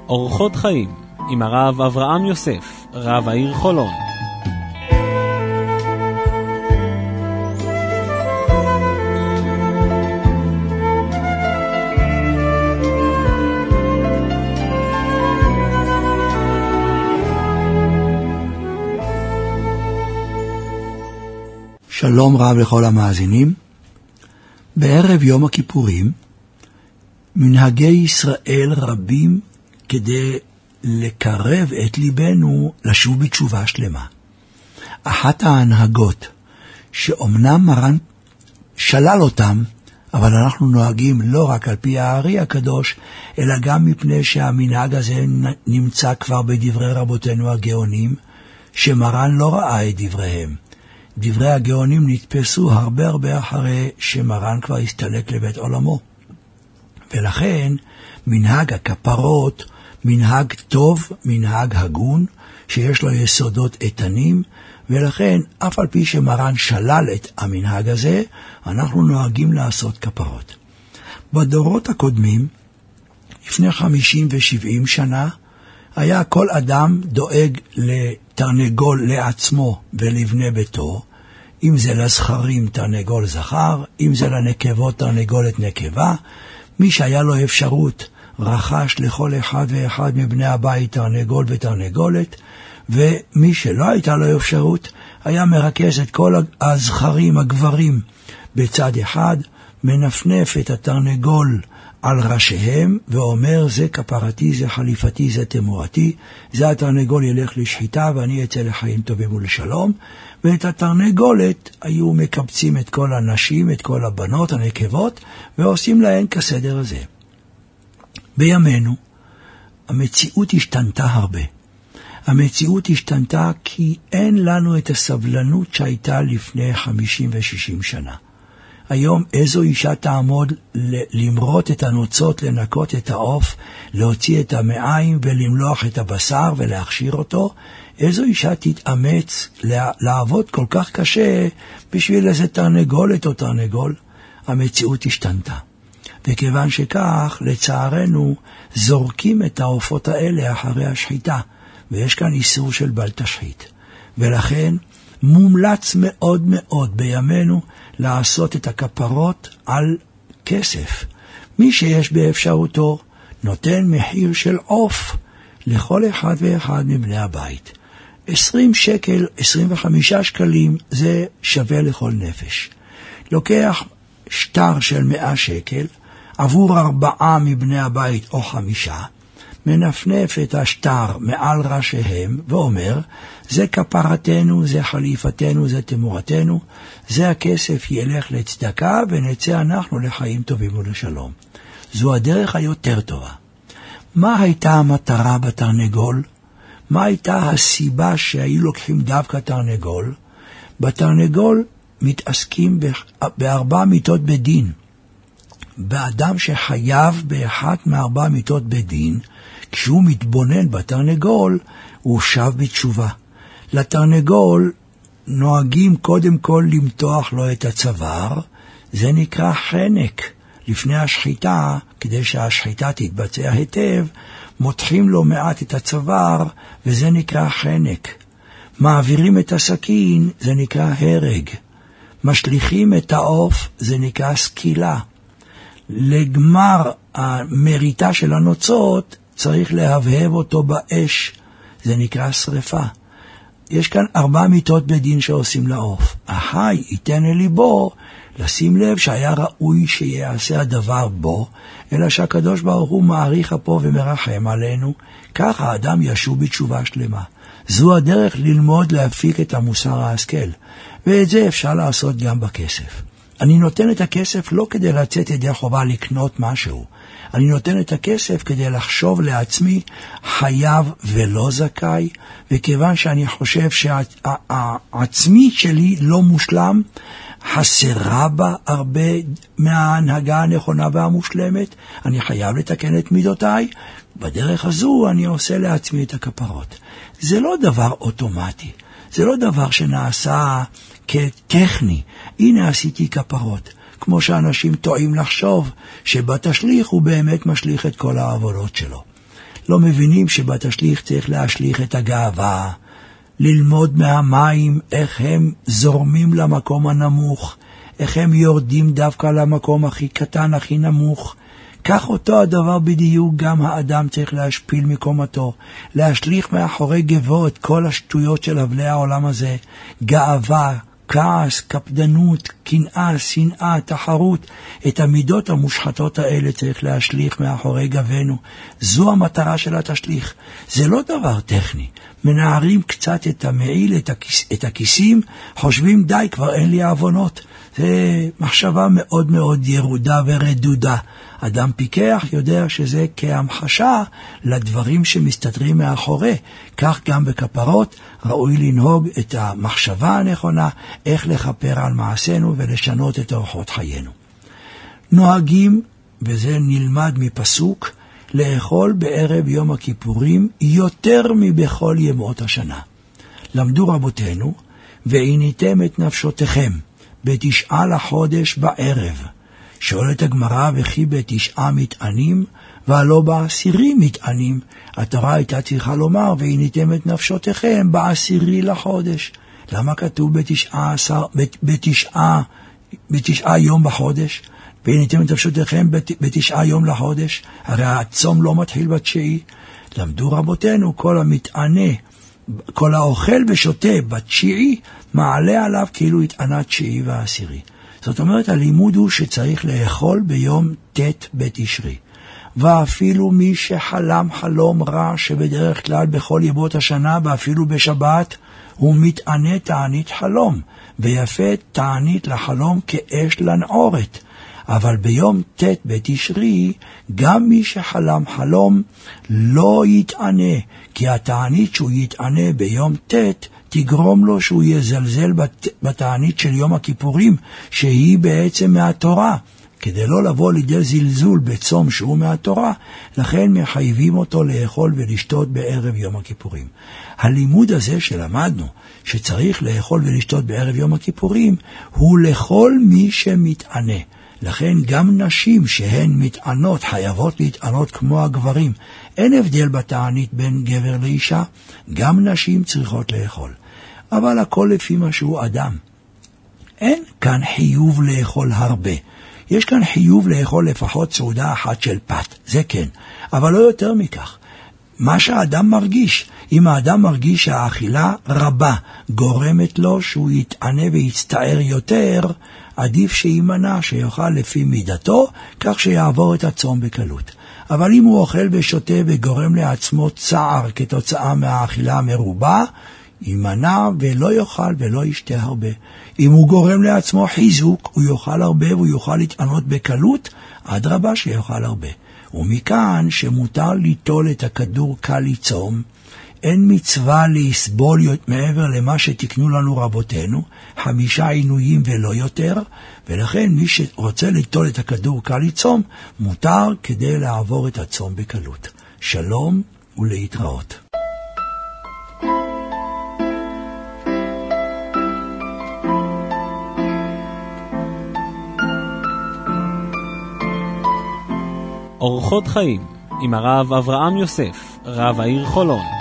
אורחות חיים עם הרב אברהם יוסף, רב העיר חולון. שלום רב לכל המאזינים. בערב יום הכיפורים מנהגי ישראל רבים כדי לקרב את ליבנו לשוב בתשובה שלמה. אחת ההנהגות שאומנם מרן שלל אותם, אבל אנחנו נוהגים לא רק על פי הארי הקדוש, אלא גם מפני שהמנהג הזה נמצא כבר בדברי רבותינו הגאונים, שמרן לא ראה את דבריהם. דברי הגאונים נתפסו הרבה אחרי שמרן כבר הסתלק לבית עולמו. ולכן מנהג הכפרות, מנהג טוב, מנהג הגון, שיש לו יסודות איתנים, ולכן אף על פי שמרן שלל את המנהג הזה, אנחנו נוהגים לעשות כפרות. בדורות הקודמים, לפני 50 ו-70 שנה, היה כל אדם דואג לתרנגול לעצמו ולבני ביתו, אם זה לזכרים תרנגול זכר, אם זה לנקבות תרנגולת נקבה. מי שהיה לו אפשרות רכש לכל אחד ואחד מבני הבית תרנגול ותרנגולת, ומי שלא הייתה לו אפשרות היה מרכז את כל הזכרים הגברים בצד אחד, מנפנף את התרנגול על ראשיהם ואומר, זה כפרתי, זה חליפתי, זה תמורתי, זה התרנגול ילך לשחיטה ואני אצא לחיים טובים ולשלום. ואת התרנגולת היו מקבצים את כל הנשים, את כל הבנות, הנקבות, ועושים להן כסדר הזה. בימינו המציאות השתנתה הרבה. המציאות השתנתה כי אין לנו את הסבלנות שהייתה לפני 50 ו-60 שנה. היום איזו אישה תעמוד למרות את הנוצות, לנקות את העוף, להוציא את המעיים ולמלוח את הבשר ולהכשיר אותו? איזו אישה תתאמץ לעבוד כל כך קשה בשביל איזה תרנגולת או תרנגול? המציאות השתנתה. וכיוון שכך, לצערנו, זורקים את העופות האלה אחרי השחיטה, ויש כאן איסור של בל תשחית. ולכן מומלץ מאוד מאוד בימינו לעשות את הכפרות על כסף. מי שיש באפשרותו נותן מחיר של עוף לכל אחד ואחד מבני הבית. 20 שקל, 25 שקלים, זה שווה לכל נפש. לוקח שטר של 100 שקל, עבור 4 מבני הבית או 5, מנפנף את השטר מעל ראשיהם ואומר, זה כפרתנו, זה חליפתנו, זה תמורתנו, זה הכסף ילך לצדקה ונצא אנחנו לחיים טובים ולשלום. זו הדרך היותר טובה. מה הייתה המטרה בתרנגול? מה הייתה הסיבה שהיו לוקחים דווקא תרנגול? בתרנגול מתעסקים ב4 מיתות בדין. באדם שחייב באחת מ4 מיתות בדין, כשהוא מתבונן בתרנגול, הוא שב בתשובה. לתרנגול נוהגים קודם כל למתוח לו את הצוואר, זה נקרא חנק. לפני השחיטה, כדי שהשחיטה תתבצע היטב, מותחים לו מעט את הצוואר, וזה נקרא חנק. מעבירים את הסכין, זה נקרא הרג. משליכים את העוף, זה נקרא סקילה. לגמר המריטה של הנוצות, צריך להבהב אותו באש, זה נקרא שריפה. יש כאן 4 מיתות בדין שעושים לעוף. החי ייתן אל ליבו, לשים לב שהיה ראוי שיעשה הדבר בו, אלא שהקדוש ברוך הוא מעריך אפו ומרחם עלינו, כך האדם ישוב בתשובה שלמה. זו הדרך ללמוד להפיק את המוסר ההשכל, ואת זה אפשר לעשות גם בכסף. אני נותן את הכסף לא כדי לצאת ידי חובה לקנות משהו, אני נותן את הכסף כדי לחשוב לעצמי חייב ולא זכאי, וכיוון שאני חושב שהעצמית שלי לא מושלם, חסרה בה הרבה מההנהגה הנכונה והמושלמת, אני חייב לתקן את מידותיי, בדרך הזו אני עושה לעצמי את הכפרות. זה לא דבר אוטומטי, זה לא דבר שנעשה כטכני, הנה עשיתי כפרות. כמו שאנשים טועים לחשוב שבתשליך הוא באמת משליך את כל העבודות שלו. לא מבינים שבתשליך צריך להשליך את הגאווה, ללמוד מהמים איך הם זורמים למקום הנמוך, איך הם יורדים דווקא למקום הכי קטן, הכי נמוך. כך אותו הדבר בדיוק גם האדם צריך להשפיל מקומתו, להשליך מאחורי גבו את כל השטויות של אבלי העולם הזה, גאווה, כעס, קפדנות, קנאה, שנאה, תחרות. את המידות המושחתות האלה צריך להשליך מאחורי גבנו. זו המטרה של התשליך. זה לא דבר טכני. מנערים קצת את המעיל, את הכיסים, חושבים די, כבר אין לי עוונות. זה מחשבה מאוד מאוד ירודה ורדודה. אדם פיקח יודע שזה כהמחשה לדברים שמסתתרים מאחורי. כך גם בכפרות ראוי לנהוג את המחשבה הנכונה, איך לכפר על מעשינו ולשנות את אורחות חיינו. נוהגים, וזה נלמד מפסוק, לאכול בערב יום הכיפורים יותר מבכל ימות השנה. למדו רבותינו, ועיניתם את נפשותיכם בתשעה לחודש בערב. שואלת הגמרא, וכי בתשעה מטענים, והלא בעשירי מטענים. התורה הייתה צריכה לומר, ועיניתם את נפשותיכם בעשירי לחודש. למה כתוב בתשעה יום בחודש? ועיניתם את נפשותיכם בתשעה יום לחודש? הרי הצום לא מתחיל בתשיעי. למדו רבותינו, כל המטענה, כל האוכל ושותה בתשיעי, מעלה עליו כאילו התענה תשיעי ועשירי. זאת אומרת, הלימוד הוא שצריך לאכול ביום ת' בתשרי. ואפילו מי שחלם חלום רע שבדרך כלל בכל ימות השנה ואפילו בשבת, הוא מתענה תענית חלום, ויפה תענית לחלום כאש לנעורת. אבל ביום ת' בתשרי, גם מי שחלם חלום לא יתענה, כי התענית שהוא יתענה ביום ת' תגרום לו שהוא יזלזל בתענית של יום הכיפורים, שהיא בעצם מהתורה. כדי לא לבוא לידי זלזול בצום שהוא מהתורה, לכן מחייבים אותו לאכול ולשתות בערב יום הכיפורים. הלימוד הזה שלמדנו, שצריך לאכול ולשתות בערב יום הכיפורים, הוא לכל מי שמתענה. לכן גם נשים שהן מתענות חייבות להתענות כמו הגברים. אין הבדל בתענית בין גבר לאישה, גם נשים צריכות לאכול. אבל הכל לפי מה שהוא אדם. אין כאן חיוב לאכול הרבה. יש כאן חיוב לאכול לפחות סעודה אחת של פת, זה כן, אבל לא יותר מכך. מה שהאדם מרגיש, אם האדם מרגיש שהאכילה רבה גורמת לו שהוא יתענה ויצטער יותר, עדיף שימנע, שיאכל לפי מידתו, כך שיעבור את הצום בקלות. אבל אם הוא אוכל ושותה וגורם לעצמו צער כתוצאה מהאכילה המרובה, ימנע ולא יאכל ולא ישתה הרבה. אם הוא גורם לעצמו חיזוק, הוא יאכל הרבה והוא יוכל להתענות בקלות, אדרבה שיאכל הרבה. ומכאן שמותר ליטול את הכדור קל לצום, אין מצווה לסבול מעבר למה שתקנו לנו רבותינו, 5 עינויים ולא יותר, ולכן מי שרוצה ליטול את הכדור קל לצום, מותר כדי לעבור את הצום בקלות. שלום ולהתראות. אורחות חיים עם הרב אברהם יוסף, רב העיר חולון.